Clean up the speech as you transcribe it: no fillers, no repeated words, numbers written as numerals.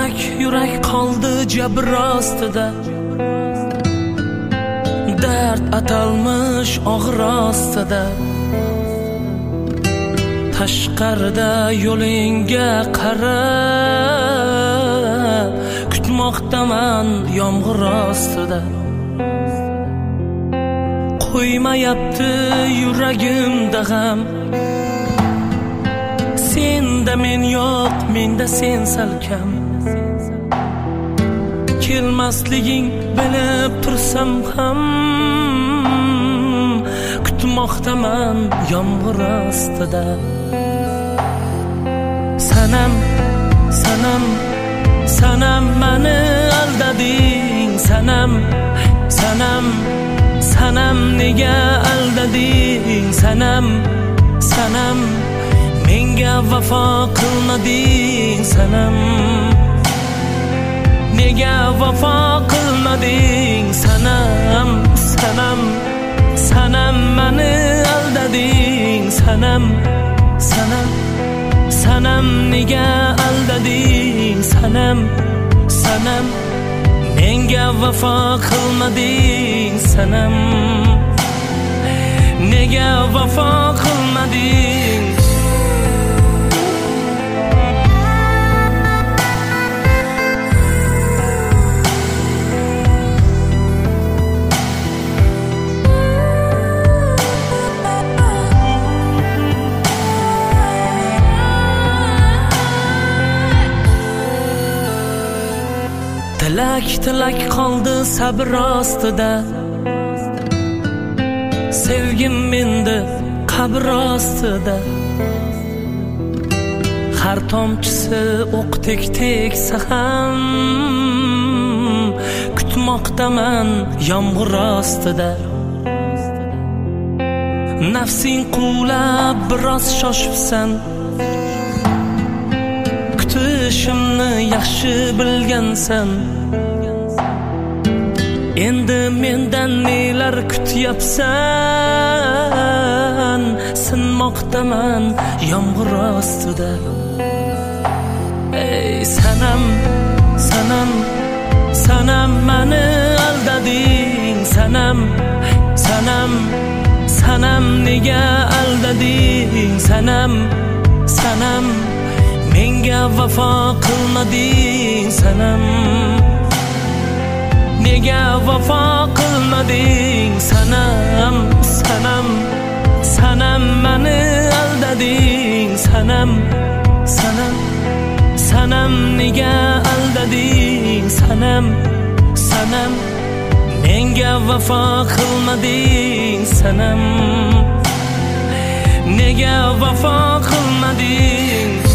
yurak qoldi jabr ostida, dard atalmish og'ir ostida. Tashqarida yo'lingga qara, kutmoqdaman yomg'ir ostida. Qo'ymayapti yuragimda g'am, senda men yo'q, menda sen salkam. Kelmasliging bilib tursam ham, kutmoqdaman yomg'ir ostida. Sanam, sanam, sanam meni aldading. Sanam, sanam, sanam nega aldading. Sanam, sanam, menga vafo qilmading. Sanam, nega vafo qilmading. Sanam, sanam, sanam meni aldading. Sanam, sanam, sanam nega aldading. Sanam, sanam, menga vafo qilmading. Sanam, nega vafo qilmading. Tilak qoldi sabr ostida, sevgim menda qabr ostida. Har tomchisi o'qdek tegsa ham, kutmoqdaman yomg'ir ostida. Nafsing quvlab biroz shoshibsan, kutishimni yaxshi bilgansan. Endi mendan nelar kutyapsan, sinmoqdaman yomg'ir ostida. Ey sanam, sanam, sanam meni aldading. Sanam, sanam, sanam nega aldading. Sanam, sanam, menga vafo qilmading. Sanam, nega vafo qilmading. Sanam, sanam, sanam meni aldading. Sanam, sanam, sanam nega aldading. Sanam, sanam, menga vafo qilmading. Sanam, nega vafo qilmading.